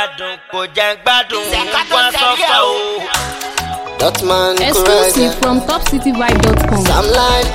gbádùn kò jẹ́ gbádùn wọ́n sọ́fà o. Dotman Exclusive from topcityvibe.com. Sam Line.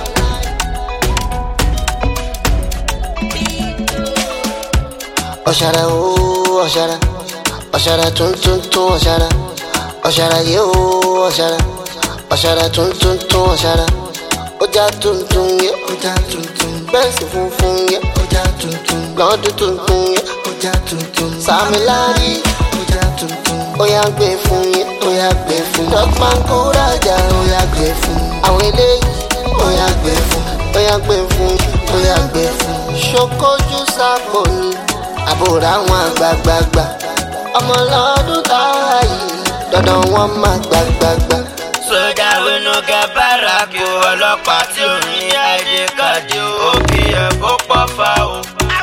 Oshara o oshara, oshara tun tun tun oshara, oshara ye o oshara, oshara tun tun tun oshara, oja tun tun ye oja tun tun, Benz funfun ye oja tun tun, blood tun tun ye oja tun tun, Samilari oja tun tun, oya gbe fun ye oya gbe fun, Dotman kó rajà oya gbe fun, àwọn eléyìí oya gbe fun, oya gbe fun, oya gbe fun, ṣokojú sápò ni. Àbúrò àwọn àgbàgbàgbà ọmọ lọ́dún táwa yìí dandan wọn máa gbàgbàgbà. Sójà wínú gẹ́bàrà kí ọlọ́pàá tí ò ní àìdè kàdé o kí ẹ kó pọ̀ fà o.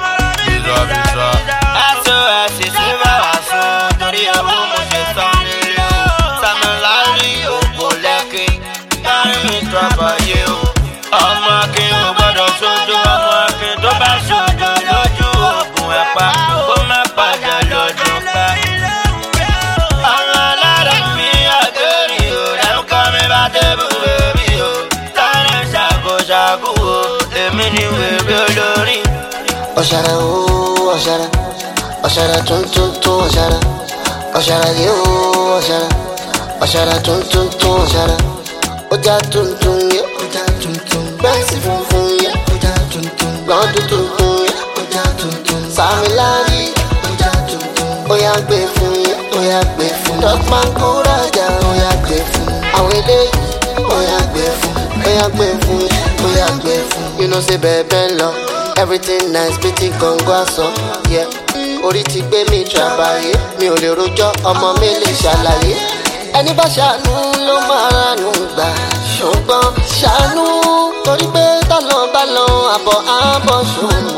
Bìzọ̀ aṣọ àṣìṣe máa wà fún torí ọwọ́ mo ṣe sọ nílé o. Samilari ògbó lẹ́kì láàrin mi tọ́pọ̀ yé o. Ọmọ kí n ò gbọ́dọ̀ sójú ọmọ kí n tó bá sójú lójú ògùn ẹ̀pà kó má padà lọ́dún ká. Àwọn alára mi àgẹ́rì o lẹ́kọ́ mi bá débù bèbí o. Sáré ṣàkóṣàkó o èmi ni wèbí olórí. Ọ̀ṣàrà o ọ̀ṣàrà, ọ̀ṣàrà tún tún tún ọ̀ṣàrà, ọ̀ṣàrà yé o ọ̀ṣàrà, ọ̀ṣàrà tún tún tún ọ̀ṣàrà, ọjà tún tún yé ọjà tún tún, Benz funfun yé ọjà tún tún, blood tún tún yé ọjà tún tún, Samilari ọjà tún tún, oya gbé fún yé oya gbé fún, Dotman kó rajà oya gbé fún, àwọn eléyìí oya gbé fún, oya gbé fún yé oya gbé fún. You know say bẹ́ẹ̀ lọ, everything nice pretty gangan aṣọ, yeah. Orí ti gbé mi trabayé, mi ò lè rojọ́ ọmọ mi lè ṣàlàyé. Ẹni bá ṣàánú ló máa ránú gbà, ṣùgbọ́n ṣàánú torí pé tọ́lọ́ bá lọ àbọ̀ àbọ̀ ṣòwò.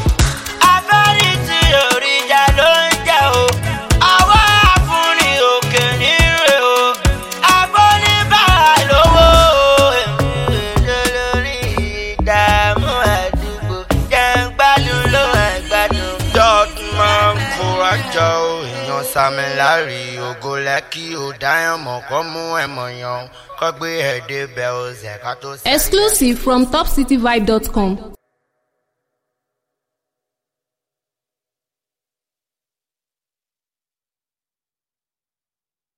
Abẹ́rí tí òrìjà ló ń jẹ́ o, àwa àfúnni òkè níre o, agbóníbàrà lówó o, èmi lórí ìdààmú àdúgbò, jẹ́ ń gbádùn ló ń gbádùn. Dotman kó rajà o, èèyàn Samilari ògo lẹ́kì ò dáyàn mọ̀ kọ́ mú ẹ̀mọ̀ yan kọ́ gbé ẹ̀dẹ́ bẹ́ẹ̀ o zẹ̀ ká tó sẹ́yìn. Exclusive from topcityvibe.com.